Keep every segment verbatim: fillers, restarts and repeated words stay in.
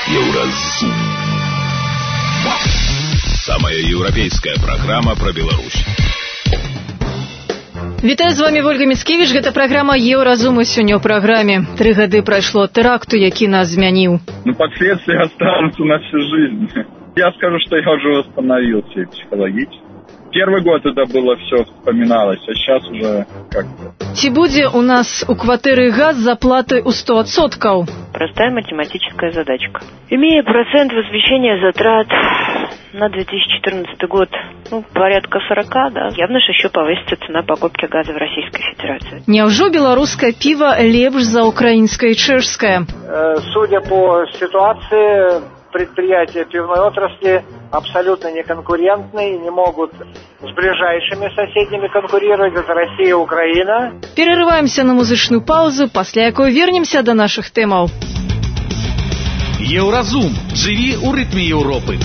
Еўразум. Самая еўрапейская праграма пра Беларусь. Вітаю, з вами Ольга Міцкевіч. Гэта праграма Еўразум. Сёння ў праграме. Тры гады прайшло ад тэракту, які нас змяніў. Ну, последствия останутся на всю жизнь. Я скажу, что я уже восстановился психологически. Первый год это было все вспоминалось, а сейчас уже как-то... Ці будзе у нас у кватэры газ з аплатай у сто адсоткаў? Простая математическая задачка. Имея процент возмещения затрат на две тысячи четырнадцатый год, ну, порядка сорок, да, явно же еще повысится цена покупки газа в Российской Федерации. Няўжо беларускае піва лепш за украинское и чешское? Судя по ситуации, предприятия пивной отрасли абсолютно неконкурентны и не могут с ближайшими соседями конкурировать. Это Россия и Украина. Перерываемся на музычную паузу, пасля якой вернемся до наших тэмаў. Еўразум. Жыві ў рытме Еўропы.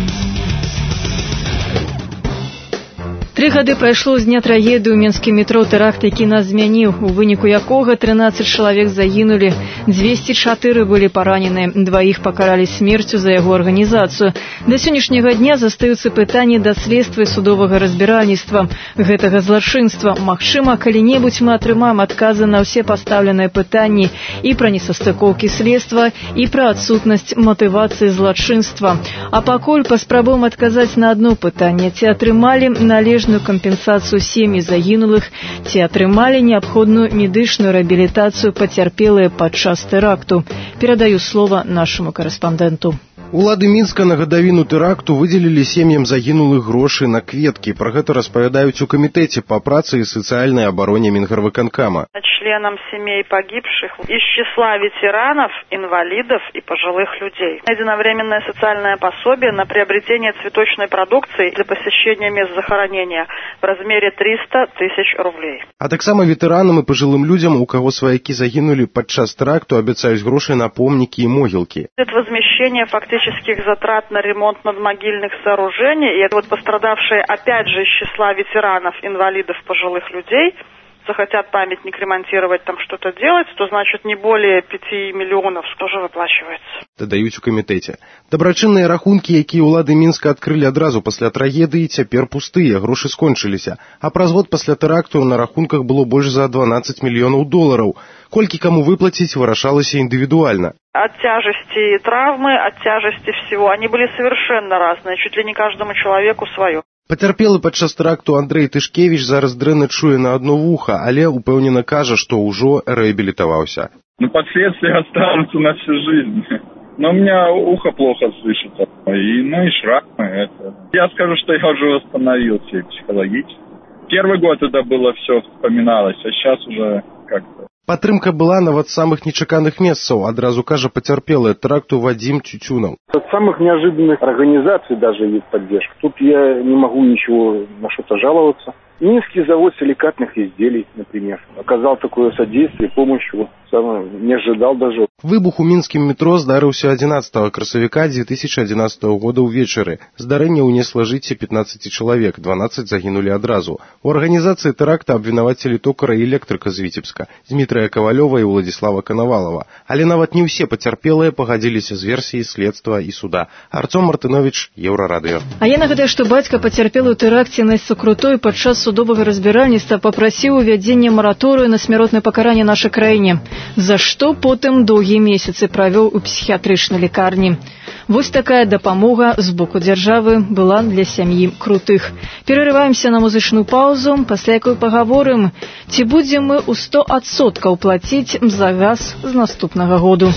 Тры гады прайшло з дня трагедыі ў мінскім метро, тэракт, які нас змяніў, у выніку якога трынаццаць чалавек загінулі, дзвесце чатыры былі паранены, дваіх пакаралі смерцю за яго арганізацыю. Да сённяшняга дня застаюцца пытанні даследства і судовага разбіральніцтва гэтага злачынства. Магчыма, калі-небудзь мы атрымаем адказы на ўсе пастаўленыя пытанні і пра несастыкоўкі следства, і пра адсутнасць матывацыі злачынства. А пакуль паспрабуем адказаць на адно пытанне: ці атрымалі належную кампенсацыю сем'і загінулых, ці атрымалі неабходную медычную рэабілітацыю пацярпелыя падчас тэракту. Перадаю слова нашаму карэспандэнту. Улады Мінска на гадавіну тэракту выдзелілі сем'ям загінулых грошы на кветкі. Пра гэта распавядаюць у камітэце па працы і сацыяльнай абароне Мінгарвыканкама. Членам семей погибших из числа ветеранов, инвалидов и пожилых людей. Единовременное социальное пособие на приобретение цветочной продукции для посещения мест захоронения в размере триста тысяч рублей. А таксама ветэранам і пажылым людзям, у каго сваякі загінулі падчас тэракту, абяцаюць грошы на помнікі і могілкі. Это возмещение фактических затрат на ремонт надмогильных сооружений. И это вот пострадавшие опять же из числа ветеранов, инвалидов, пожилых людей захотят памятник ремонтировать, там что-то делать, то значит не более пяти миллионов тоже выплачивается. Дадаюць у камітэце. Дабрачынныя рахункі, якія ўлады Мінска адкрылі адразу пасля трагедыі, цяпер пустыя, грошы скончыліся. А праз год пасля тэракту на рахунках было больш за дванаццаць мільёнаў долараў. Колькі каму выплаціць, вырашалася індывідуальна. От тяжести травмы, от тяжести всего, они были совершенно разные, чуть ли не каждому человеку свое. Пацярпелы падчас тэракту Андрэй Тышкевіч зараз дрэнна чуе на одно вуха, але упэўнена кажа, што ўжо рэабілітаваўся. Ну, последствия останутся на всю жизнь. Но у меня ухо плохо слышится, и, ну и шрамы. Это. Я скажу, что я уже восстановился психологически. Первый год это было все вспоминалось, а сейчас уже как-то... Падтрымка была нават з самых нечаканых месцаў, адразу кажа пацярпелы тэракту Вадим Тютюнов. От самых неожиданных организаций даже есть поддержка. Тут я не могу ничего на что-то жаловаться. Минский завод силикатных изделий, например, оказал такое содействие, помощь, вот, самое, не ожидал даже. Выбух у мінскім метро здарыўся адзінаццатага красавіка дзве тысячы адзінаццатага года ўвечары. Здарэнне ўнесла жыцці пятнаццаці чалавек, дванаццаць загінулі адразу. У арганізацыі тэракта абвінавацілі токара і электрыка з Віцебска, Дмітрая Кавалёва і Владзіслава Канавалова. Але нават не ўсе пацярпелыя пагадзіліся з версіяй следства і суда. Арцём Мартынович, Еўрарадыё. А я нагадаю, што бацька пацярпелы ў тэракце Насці Крутой падчас судовага разбіральніцтва папрасіў увядзення мараторыю на смяротнае пакаранне нашай краіне, за што потым доўгія месяцы правёў у псіхіятрычнай лікарні. Вось такая дапамога з боку дзяржавы была для сям'і Крутых. Перарываемся на музычную паузу, пасля якой пагаворым, ці будзем мы ў сто адсоткаў плаціць за газ з наступнага году.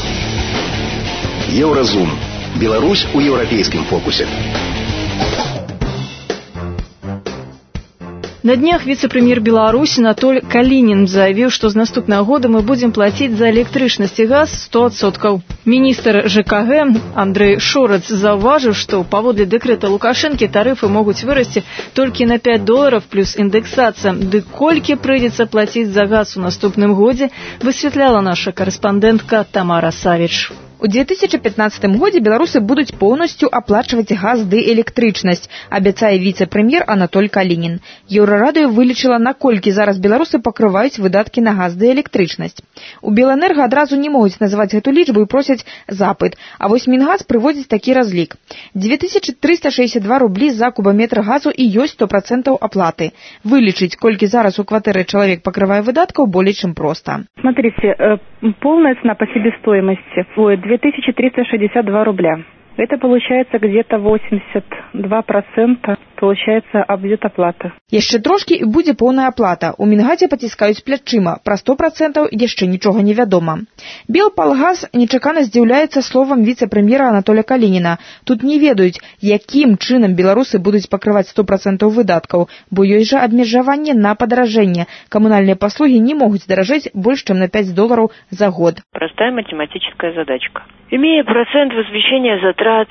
Еўразум. Беларусь у еўрапейскім фокусе. На днях віцэ-прэм'ер Беларусі Анатоль Калінін заявіў, што з наступнага года мы будзем плаціць за электрычнасць і газ сто адсоткаў. Міністр ЖКГ Андрэй Шорац заўважыў, што паводле дэкрэта Лукашэнкі тарыфы могуць вырасці толькі на пяць долараў плюс індэксацыя. Ды колькі прыйдзецца плаціць за газ у наступным годзе, высвятляла наша карэспандэнтка Тамара Савіч. У две тысячи пятнадцатым годзе беларусы будуць поўнасцю аплачваць газ ды электрычнасць, абяцае віцэ-прэм'ер Анатоль Калінін. Еўрарадыё вылічыла, наколькі зараз беларусы пакрываюць выдаткі на газ ды электрычнасць. У Белэнерга адразу не могуць называць гэту лічбу і просяць запыт, а вось Мінгаз прыводзіць такі разлік. две тысячи триста шестьдесят два рубли за кубометр газу і ёсць сто процентов аплаты. Вылічыць, колькі зараз у кватэры чалавек пакрывае выдаткаў, болей чым проста. Смотрите, полная цена по себестоимости будет две тысячи триста шестьдесят два рубля. Это получается где-то восемьдесят два процента получается абсолют оплаты. Яшчэ трошкі і будзе поўная аплата. У Мінгазе паціскаюць плячыма. Пра сто процентов яшчэ нічога не вядома. Белпалгаз нечакана здзіўляецца словам віцэ-прэм'ера Анатоля Калініна. Тут не ведаюць, якім чынам беларусы будуць пакрываць сто процентов выдаткаў, бо ёсць жа абмежаванне на падаражэнне. Камунальныя паслугі не могуць даражэць больш, чым на пять долларов за год. Простая математическая задачка. Имея процент возмещения затрат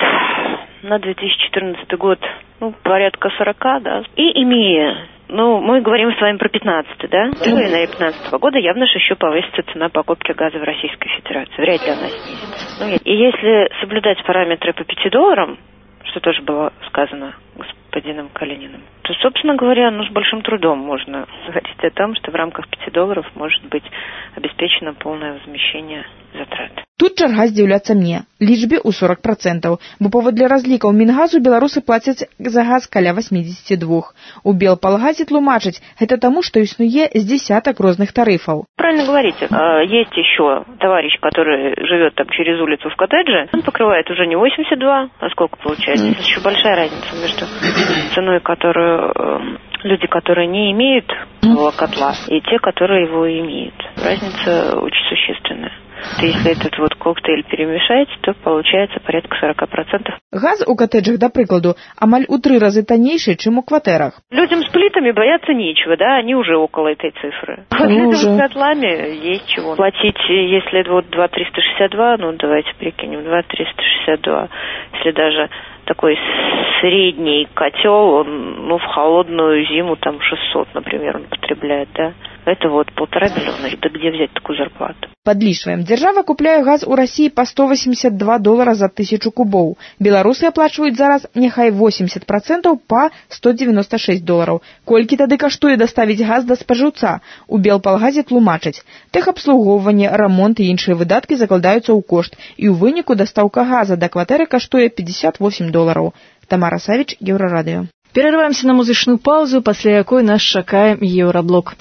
на две тысячи четырнадцатый год, ну, порядка сорока, да, и имея, ну, мы говорим с вами про пятнадцатый, да, в январе пятнадцатого года явно же еще повысится цена покупки газа в Российской Федерации, вряд ли она снизится. Ну, и если соблюдать параметры по пяти долларам, что тоже было сказано господином Калининым, то, собственно говоря, ну, с большим трудом можно говорить о том, что в рамках пяти долларов может быть обеспечено полное возмещение затрат. Тут чарга здзіўляцца мне. Лічбе ў сорок процентов, бо паводле разлікаў Мінгазу беларусы плацяць за газ каля восемьдесят два. У Белпалгазе тлумачаць, гэта таму, што існуе з десяток розных тарыфаў. Правильно говорите. Есть еще товарищ, который живет там через улицу в коттедже. Он покрывает уже не восемьдесят два, а сколько получается? Здесь еще большая разница между ценой, которую люди, которые не имеют котла, и те, которые его имеют. Разница очень существенная. То если этот вот коктейль перемешать, то получается порядка сорок процентов. Газ у коттеджах, да прикладу, амаль у три разы таннейший, чем у квартирах. Людям с плитами бояться нечего, да, они уже около этой цифры. А людям с котлами есть чего платить. Если вот два триста шестьдесят два, ну давайте прикинем, два триста шестьдесят два, если даже такой средний котел, он, ну, в холодную зиму там шестьсот, например, он потребляет, да. Это вот полтора миллиона. Да где взять такую зарплату? Подлічваем. Держава купляе газ у России по сто восемьдесят два доллара за тысячу кубов. Беларусы оплачивают зараз няхай восемьдесят процентов по сто девяносто шесть долларов. Колькі тады каштуе доставить газ до споживца? У Белпалгазе тлумачаць. Тэхабслугоўванне, рамонт і іншыя выдаткі закладаюцца ў кошт. І ў выніку дастаўка газа да кватэры каштуе пятьдесят восемь долларов. Тамара Савіч, Еўрарадыё. Перерываемся на музычную паузу, пасля якой нас чакае Еўраблок.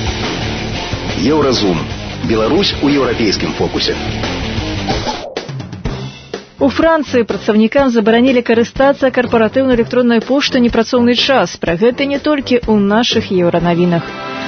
Еўразум. Беларусь у еўрапейскім фокусе. У Францыі прадстаўнікам забаранілі карыстацца карпаратыўнай электроннай поштай непрацоўны час. Пра гэта не толькі ў нашых еўранавінах.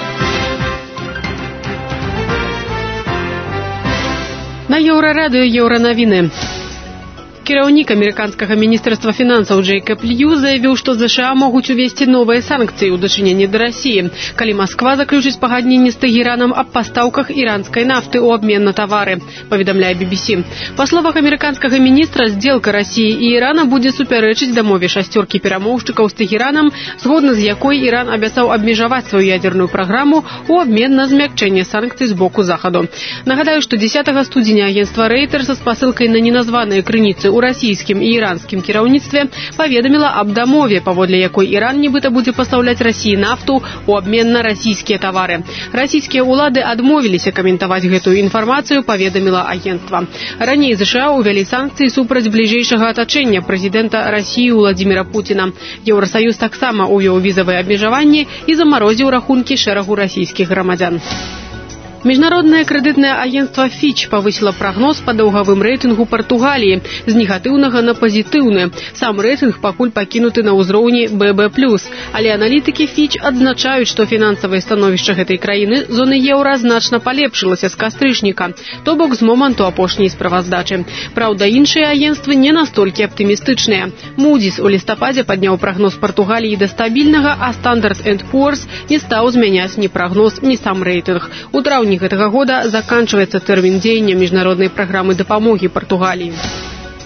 На Еўрарадыё еўранавіны. Кіраўнік амерыканскага міністэрства фінансаў Джейкаб Лью заявіў, што ЗША могуць увесці новыя санкцыі ў дачыненні да Расіі, калі Масква заключыць пагадненне з Тэгеранам аб пастаўках іранскай нафты ў абмен на тавары, паведамляе би би сі. Па словах амерыканскага міністра, здзелка Расіі і Ірана будзе супярэчыць дамове шасцёркі перамоўшчыкаў з Тэгеранам, згодна з якой Іран абяцаў абмежаваць сваю ядерную праграму ў абмен на змякчэнне санкцый з боку Захаду. Нагадаю, што дзесятага студзеня агенцтва Reuters са спасылкай на неназваныя крыніцы у расійскім і іранскім кіраўніцтве паведаміла аб дамове, паводле якой Іран нібыта будзе пастаўляць Расіі нафту ў абмен на расійскія тавары. Расійскія ўлады адмовіліся каментаваць гэтую інфармацыю, паведаміла агенцтва. Раней ЗША ўвялі санкцыі супраць бліжэйшага атачэння прэзідэнта Расіі Владзіміра Пуціна. Еўрасаюз таксама ўвёў візавыя абмежаванні і замарозіў рахункі шэрагу расійскіх грамадзян. Міжнароднае крэдытнае агенцтва Fitch павысіла прагноз па даўгавым рэйтынгу Партугаліі з негатыўнага на пазітыўны. Сам рэйтынг пакуль пакінуты на ўзроўні бэ бэ плюс, але аналітыкі Fitch адзначаюць, што фінансавае становішча гэтай краіны зоны еўра значна палепшылася з кастрычніка, то бок з моманту апошняй справаздачы. Праўда, іншыя агенцтвы не настолькі аптымістычныя. Moody's у лістападзе падняў прагноз Партугаліі да стабільнага, а Standard энд Poor's не стаў змяняць ні прагноз, ні сам рэйтынг. У траўні гэтага года заканчваецца тэрмін дзеяння міжнароднай праграмы дапамогі Партугаліі.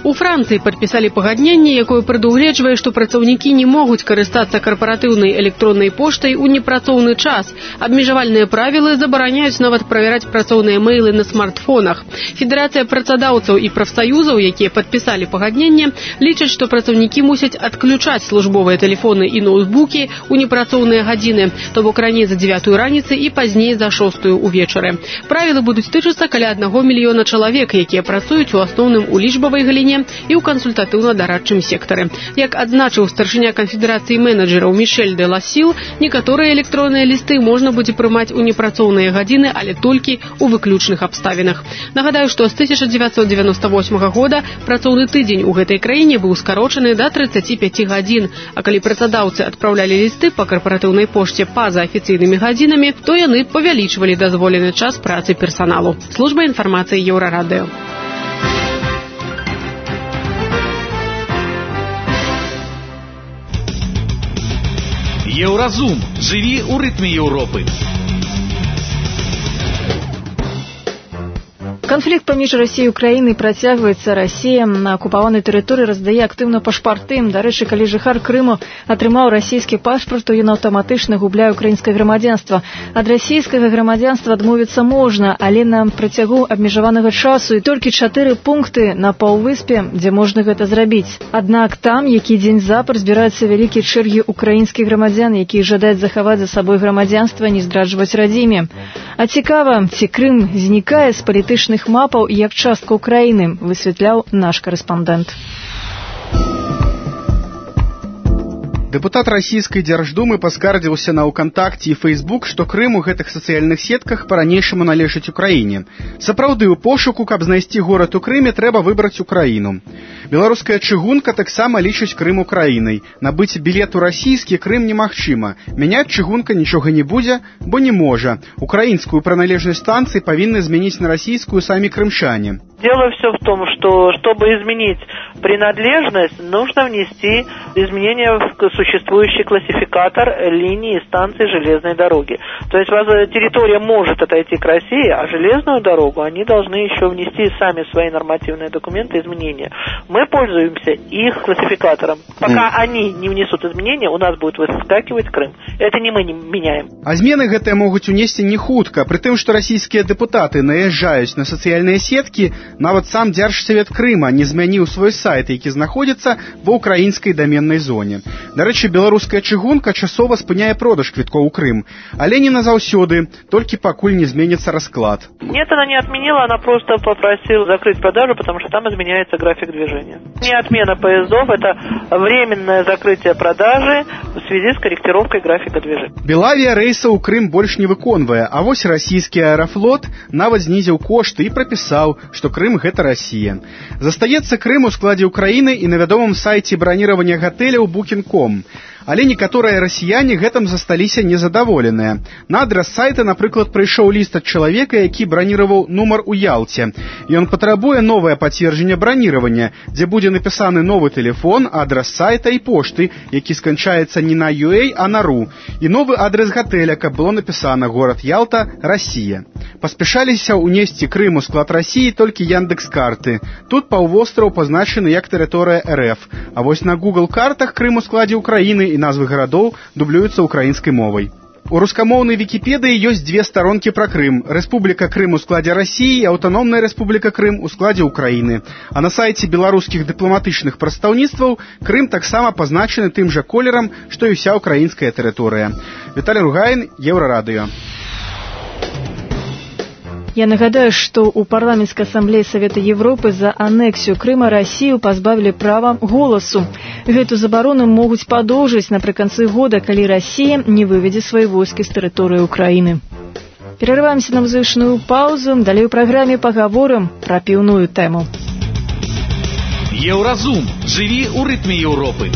У Францыі падпісалі пагадненне, якое прадугледжвае, што працаўнікі не могуць карыстацца карпаратыўнай электроннай поштай у непрацоўны час. Абмежавальныя правілы забараняюць нават правяраць працоўныя мэйлы на смартфонах. Федэрацыя працадаўцаў і прафсаюзаў, якія падпісалі пагадненне, лічаць, што працаўнікі мусяць адключаць службовыя тэлефоны і ноутбукі у непрацоўныя гадзіны, то бок раней за дзевятую раніцы і пазней за шостую ўвечары. Правілы будуць тычыцца каля аднаго мільёна чалавек, якія працуюць у асноўным у лічбавай галіне і ў кансультатыўна-дарадчым сектары. Як адзначыў старшыня канфедэрацыі менеджераў Мішель де Ласіл, некаторыя электронныя лісты можна будзе прымаць у непрацоўныя гадзіны, але толькі ў выключных абставінах. Нагадаю, што з тысяча дзевяцьсот дзевяноста восьмага года працоўны тыдзень у гэтай краіне быў скарочаны да трыццаці пяці гадзін, а калі працадаўцы адпраўлялі лісты па карпаратыўнай пошце па-за афіцыйнымі гадзінамі, то яны павялічвалі дазволены час працы персаналу. Служба інфармацыі Еўрарадыё. Еўразум. Жыві ў рытме Еўропы. Конфликт паміж Россией и Украиной працягваецца. Россия на акупаванай тэрыторыі раздае актыўна пашпарты. Дарэчы, калі жыхар Крыму атрымаў расійскі пашпарт, то ён аўтаматычна губляе украінскае грамадзянства. Ад расійскага грамадзянства адмовіцца можна, але на працягу абмежаванага часу і толькі чатыры пункты на паўвыспе, дзе можна гэта зрабіць. Аднак там, які дзень запар збіраюцца вялікія чэргі украінскіх грамадзян, якія жадаюць захаваць за сабой грамадзянства, не здраджваць радзіме. А цікава, ці Крым знікае з палітычных мапаў як частка Украіны, высвятляў наш корэспандэнт. Дэпутат расійскай дзярждумы паскардзіўся на ўКантакце і Фейсбук, што Крым у гэтых сацыяльных сетках па-ранейшаму належыць Украіне. Сапраўды, у пошуку, каб знайсці горад у Крыме, трэба выбраць Украіну. Беларуская чыгунка таксама лічыць Крым Украінай. Набыць білет у расійскі Крым немагчыма. Мяняць чыгунка нічога не будзе, бо не можа. Украінскую прыналежнасць станцыі павінны змяніць на расійскую самі крымчане. Дело все в том, что чтобы изменить принадлежность, нужно внести изменения в существующий классификатор линий и станций железной дороги. То есть территория может отойти к России, а железную дорогу они должны еще внести сами свои нормативные документы изменения. Мы пользуемся их классификатором. Пока mm. они не внесут изменения, у нас будет выскакивать Крым. Это не мы не меняем. А змены гэтыя могуць унесці не хутка, пры тым, што расійскія дэпутаты наязджаюць на сацыяльныя сеткі. Нават сам Дзяржсавет Крыма не змяніў свой сайт, які знаходзіцца ва ўкраінскай даменнай зоне. Дарэчы, беларуская чыгунка часова спыняе продаж квіткоў у Крым, але не назаўсёды, толькі пакуль не зменіцца расклад. Нет, она не отменила, она просто попросила закрыть продажу, потому что там изменяется график движения. Не отмена поездов, это временное закрытие продажи в связи с корректировкой графика движения. Белавія рэйсаў у Крым больш не выконвае, а вось расійскі аэрафлот нават знізіў кошты і прапісаў, што Крым гэта Расія. Застаецца Крым у складзе Украіны і на вядомым сайце браніравання гатэляў букінг точка ком. Але некаторыя расіяне гэтым засталіся незадаволеныя. На адрас сайта, напрыклад, прыйшоў ліст ад чалавека, які браніраваў нумар у Ялце. Ён патрабуе новае пацверджанне браніравання, дзе будзе напісаны новы тэлефон, адрас сайта і пошты, які сканчаецца не на ю эй, а на ру, і новы адрас гатэля, каб было напісана горад Ялта, Расія. Паспяшаліся ўнесці Крым у склад Расіі толькі Яндекс.Карты. Тут паўвостраў пазначаны як тэрыторыя эр эф, а вось на Google-картах Крым у складзе Украіны і назвы гарадоў дублююцца украінскай мовай. У рускамоўнай Вікіпедыі ёсць дзве старонкі пра Крым. Рэспубліка Крым у складзе Расіі і аўтаномная рэспубліка Крым у складзе Украіны. А на сайце беларускіх дыпламатычных прадстаўніцтваў Крым таксама пазначаны тым жа колерам, што і ўся украінская тэрыторыя. Віталій Ругаін, Еўрарадыё. Я нагадаю, што ў парламенцкай асамблеі Савета Европы за анексію Крыма Расію пазбавілі права голасу. Гэту забарону могуць падоўжыць напрыканцы года, калі Расія не выведзе свае войскі з тэрыторыі Украіны. Перарываемся на музычную паузу. Далей у праграме пагаворым пра піўную тэму. Еўразум. Жыві ў рытме Еўропы.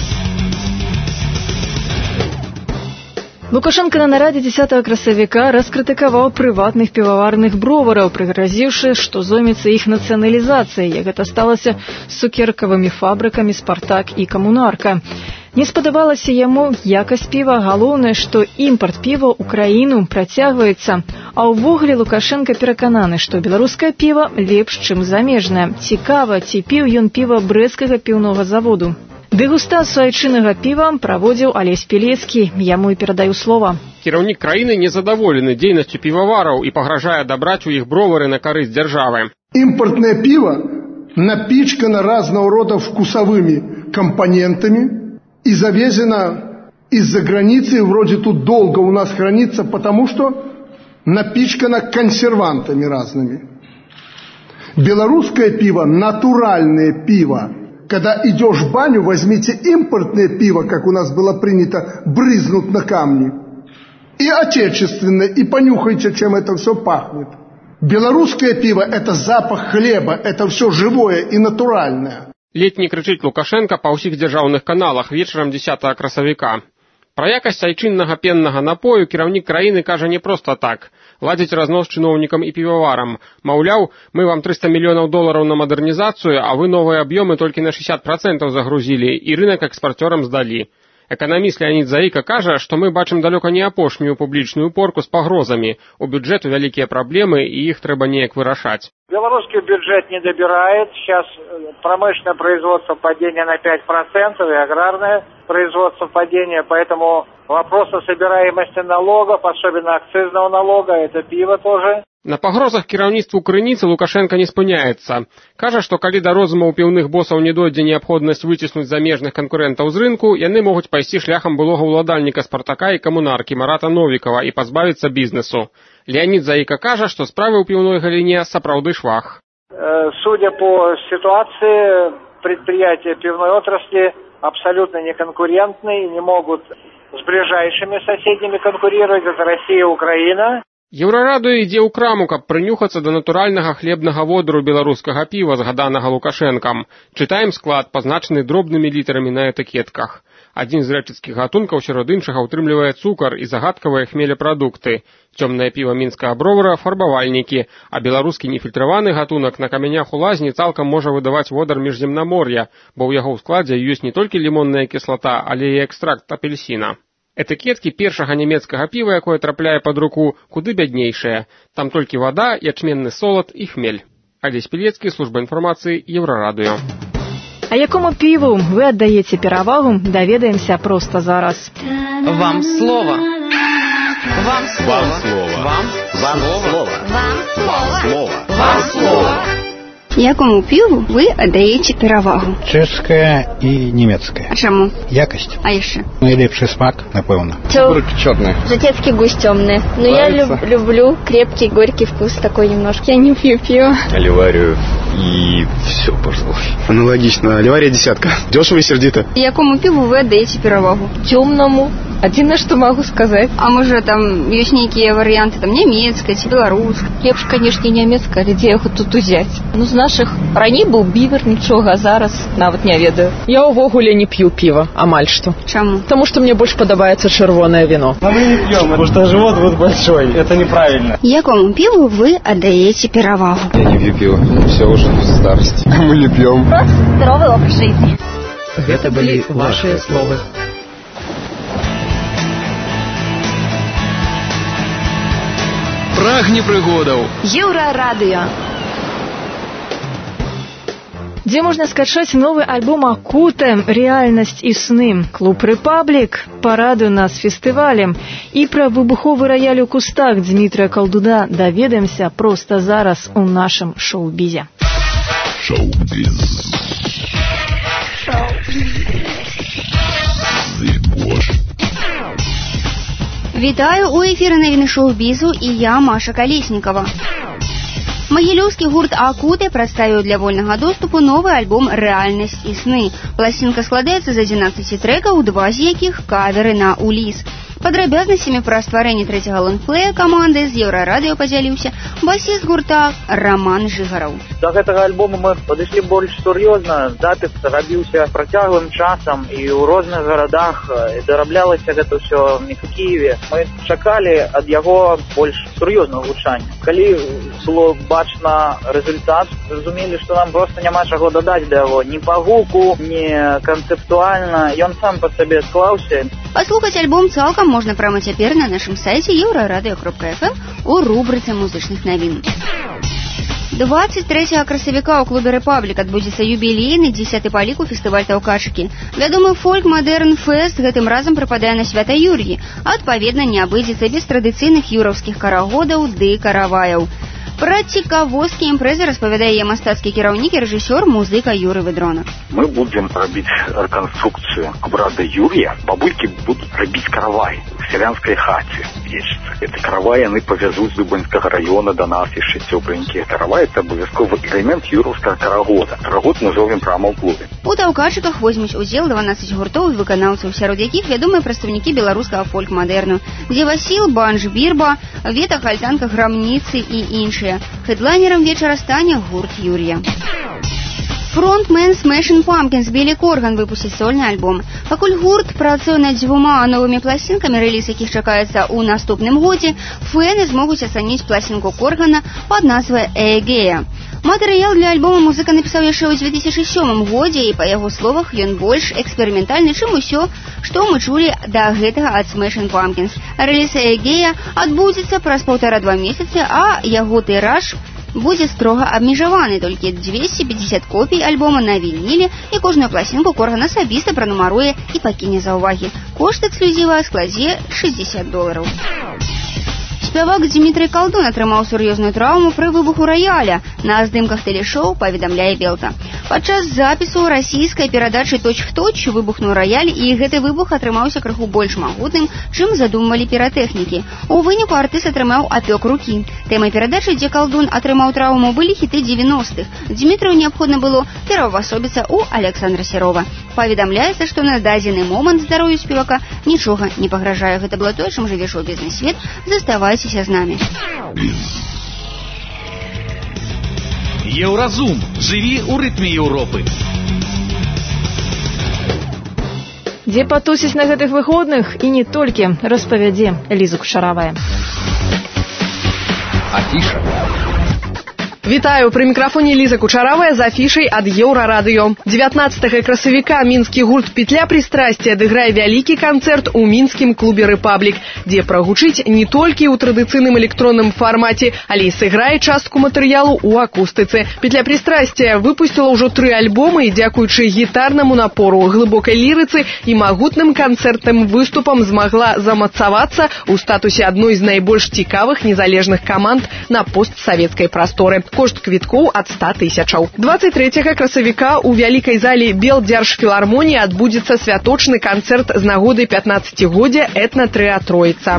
Лукашенко на нарадзе дзесятага красавіка раскрытыкаваў прыватных піваварных бровараў, прыгразіўшы, што зоймецца іх нацыяналізацыяй, як гэта сталася з цукеркавымі фабрыкамі «Спартак» і «Камунарка». Не спадабалася яму якасць піва, галоўнае, што імпарт піва ў краіну працягваецца. А ўвогуле Лукашенко перакананы, што беларускае піва лепш, чым замежнае. Цікава, ці піў ён піва брэсцкага піўнога заводу. Дэгустацыю айчыннага піва праводзіў Алесь Пілецкі. Яму і перадаю слова. Кіраўнік краіны незадаволены дзейнасцю півавараў і пагражае дабраць у іх бровары на карысць дзяржавы. Импортное пиво напичкано разного рода вкусовыми компонентами и завезено из-за границы, вроде тут долго у нас хранится, потому что напичкано консервантами разными. Белорусское пиво – натуральное пиво. Когда идешь в баню, возьмите импортное пиво, как у нас было принято, брызнуть на камни. И отечественное, и понюхайте, чем это все пахнет. Белорусское пиво – это запах хлеба, это все живое и натуральное. Летні крычыць Лукашенко па ўсіх дзяржаўных каналах вечарам дзесятага красавіка. Пра якасць айчыннага пеннага напою кіраўнік краіны кажа не проста так. Ладзіць разнос чыноўнікам і піваварам. Маўляў, мы вам трыста мільёнаў долараў на мадэрнізацыю, а вы новыя аб'ёмы толькі на шэсцьдзесят працэнтаў загрузілі і рынак экспарцёрам здалі. Эканаміст Леонід Заіка кажа, што мы бачым далёка не апошнюю публічную порку з пагрозамі. У бюджэту вялікія праблемы, і іх трэба неяк вырашаць. Белорусский бюджет не добирает. Сейчас промышленное производство падение на пять процентов и аграрное производство падение. Поэтому вопрос о собираемости налогов, особенно акцизного налога, это пиво тоже. На пагрозах кіраўніцтву крыніцы Лукашенко не спыняецца. Кажа, што калі да розуму ў піўных босаў не дойдзе неабходнасць выціснуць замежных канкурэнтаў з рынку, яны могуць пайсці шляхам былога ўладальніка «Спартака» і камунаркі Марата Новікава і пазбавіцца бізнесу. Леонід Заіка кажа, што справы ў піўной галіне сапраўды швах. Судя по ситуации, предприятия пивной отрасли абсолютно неконкурентны и не могут с ближайшими соседями конкурировать. Это Россия и Украина. Еўрарадыё ідзе ў краму, каб прынюхацца да натуральнага хлебнага водару беларускага піва, згаданага Лукашэнкам. Чытаем склад, пазначаны дробнымі літарамі на этыкетках. Адзін з рэчыцкіх гатункаў сярод іншага ўтрымлівае цукар і загадкавыя хмелепрадукты. Цёмнае піва мінскага бровара – фарбавальнікі, а беларускі нефільтраваны гатунак на камянях у лазні цалкам можа выдаваць водар міжземнамор'я, бо ў яго ў складзе ёсць не толькі лімонная кіслата, але і экстракт апельсіна. Этыкеткі першага нямецкага піва, якое трапляе пад руку, куды бяднейшае. Там толькі вада, ячменны солад і хмель. Алесь Пілецкі, служба інфармацыі, Еўрарадыё. А якому піву вы аддаеце перавагу, даведаемся проста зараз. Вам слово. Вам слово. Вам слово. Вам слово. Вам слово. Вам слово. Якому пиву вы отдаете перавагу? Чешское и немецкое. А чему? Якость. А еще? Найлепший смак, напевно. Бурки черные. Жатецкий гусь темный. Но я люб, люблю крепкий, горький вкус такой немножко. Я не пью пиво. Оливарию и все, пожалуй. Аналогично. Оливария десятка. Дешево и сердито. Якому пиву вы отдаете перавагу? Темному. Один, что могу сказать. А может там есть некие варианты, там немецкое, белорусское? Лепш, конечно, немецкое, але дзе яго тут узять? Ну, з наших раней был бівер, нічога, а зараз нават не ведаю. Я ўвогуле не п'ю піва, амаль што. Чаму? Потому что мне больше подобается червоное вино. Но мы не пьем, потому что живот будет большой. Это неправильно. Якому пиву вы отдаете перавагу? Я не пью пиво. Все уже в старости. Мы не пьем. Здоровый образ жизни. Это были ваши слова. Прагне прыгодаў. Еўрарадыё. Дзе можна скачаць новы альбом Акуте «Реальность и сны». Клуб «Репаблик» парадуе нас фестывалем. І пра выбуховы раяль у кустах Дмітрия Калдуна даведаемся проста зараз у нашым шоу-бізе. Шоу-біз. Вітаю, у эфіры навіны шоу-бізу і я, Маша Калеснікова. Магілёўскі гурт «Акуте» прадставіў для вольнага доступу новы альбом «Реальность и сны». Пласцінка складаецца з адзінаццаці трэкаў, два з якіх каверы на «Уліс». Падрабязнасцямі пра стварэнне трэцяга лонгплея каманды з Еўрарадыё падзяліўся басіст гурта Роман Жыгараў. Да гэтага альбома мы падышлі больш сур'ёзна. Запіс рабіўся працяглым часам і ў розных гарадах. Дараблялася гэта ўсё не ў Кіеве. Мы чакалі ад яго больш сур'ёзнага гучання. Калі было бачна результат, зразумелі, што нам проста няма чаго дадаць да яго. Ні па гуку, ні канцэптуальна. Ён сам па сабе склаўся. Паслухаць альбом цалкам можна прямо цяпер на нашым сайце еўрарадыё кропка эф эм у рубрыцы музычных навін. двадцать трэцяга красавіка ў клубе «Рэпаблік» адбудзецца юбілейны дзесяты па ліку фестываль таўкачыкі. Вядомы фольк-мадэрн-фэст гэтым разам прыпадае на свята Юр'і. Адпаведна, не абыдзецца без традыцыйных юраўскіх карагодаў ды караваяў. Пра цікавосткі імпрэзы распавядае мастацкі кіраўнік і рэжысёр, музыка Юры Ведронак. Мы будем робить реконструкцию обряда Юрия. Бабульки будут робить каравай в селянской хате. Это каравай, они повезут с Дубинского района до нас еще тепленькие. Каравай — это обовязковый элемент юровского карагода. Карагод мы зовем прямо в клубе. У таўкачыках возьмуць удзел дванаццаць гуртоў і выканаўцаў, сярод якіх вядомыя прадстаўнікі беларускага фольк-мадэрну, дзе Васіл, банж, бірба, Вета, Хальтанка, грамніцы і іншыя. Хедлайнерам вечара стане гурт Юр'я. Фронтмен Smashing Pumpkins Білі Корган выпусціць сольны альбом. Пакуль гурт працуе над дзвюма новымі пласцінкамі, рэліз якіх чакаецца ў наступным годзе, фэны змогуць ацаніць пласцінку Коргана пад назвай «Эгея». Матэрыял для альбома музыка напісаў яшчэ ў дзве тысячы сёмым годзе, і, па яго словах, ён больш эксперыментальны, чым усё, што мы чулі да гэтага ад Smashing Pumpkins. Рэліз «Эгея» адбудзецца праз паўтара-два месяцы, а яго тыраж будзе строга абмежаваны, толькі дзвесце пятьдесят копій альбома на вініле, і кожную пласцінку Корган асабіста пранумаруе і пакіне за ўвагі. Кошт эксклюзіва складзе шэсцьдзесят долараў. Спявак Дмітрый Калдун атрымаў сур'ёзную траўму пры выбуху раяля. На здымках тэлешоу паведамляе Белта. Падчас запісу расійскай перадачы «Точ-в-точ» выбухнуў раяль, і гэты выбух атрымаўся крыху больш магутным, чым задумвалі піратэхнікі. У выніку артыст атрымаў апёк рукі. Тэмай перадачы, дзе Калдун атрымаў траўму, былі хіты дзевяностых. Дмітрыю неабходна было пераўвасобіцца ў Александра Серова. Паведамляецца, што на дадзены момант здароўю спевака нічога не пагражае. Гэта было тое, чым жыве шоу-бізнес-свет. Заставайцеся з намі. Еўразум. Жыві ў рытме Еўропы. Дзе патусіць на гэтых выходных і не толькі, распавядзе Ліза Кушаравая. Афіша. Вітаю, пры мікрафоне Ліза Кучаравая з афішай ад Еўрарадыё. дзевятнаццатага красавіка мінскі гурт «Петля прыстрасця» адыграе вялікі канцэрт у мінскім клубе «Рэпаблік», дзе прагучыць не толькі ў традыцыйным электронным фармаце, але і сыграе частку матэрыялу ў акустыцы. «Петля прыстрасця» выпусціла ўжо тры альбомы і, дзякуючы гітарнаму напору, глыбокай лірыцы і магутным канцэртным выступам змагла замацавацца ў статусе адной з найбольш цікавых незалежных каманд на постсавецкай прасторы. Кошт квіткоў ад ста тысячаў. дваццаць трэцяга красавіка ў вялікай зале Белдзяржфілармоніі адбудзецца святочны канцэрт з нагоды пятнаццацігоддзя этна-трыа «Троіца».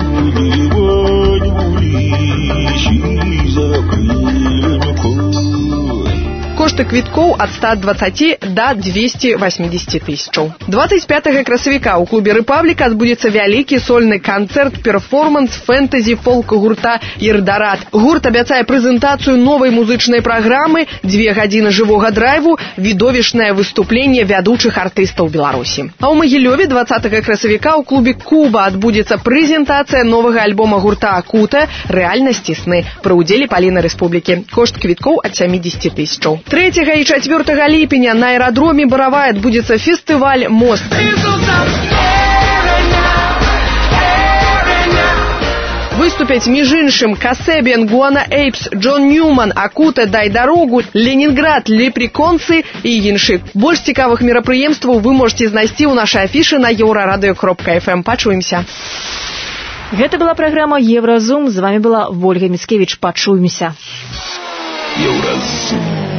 Кошты квіткоў ад ста дваццаці да дзвесце васьмідзесяці тысячаў. дваццаць пятага красавіка ў клубе «Рэпаблік» адбудзецца вялікі сольны канцэрт-перформанс фэнтэзі-фолк гурта «Ірдарат». Гурт абяцае прэзентацыю новай музычнай праграмы, дзве гадзіны жывога драйву, відовішнае выступленне вядучых артыстаў Беларусі. А ў Магілёве дваццатага красавіка ў клубе «Куба» адбудзецца прэзентацыя новага альбома гурта «Акута» «Рэальнасці сны» пры ўдзеле Паліны Рэспублікі. Кошт квіткоў ад сямідзесяці тысячаў. трэцяга і чацвёртага ліпеня на аэрадроме Баравай адбудзецца фестываль «Мост». Выступяць між іншым Касэбіан, Гуана Эйпс, Джон Ньюман, Акута, Дай дарогу, Ленінград, Лепреконцы і іншых. Больш цікавых мерапрыемстваў вы можете знайсці ў нашай афішы на еўрарадыё кропка эф эм. Пачуемся. Гэта была праграма «Еўразум». З вами была Вольга Міцкевіч. Пачуемся. Еўразум.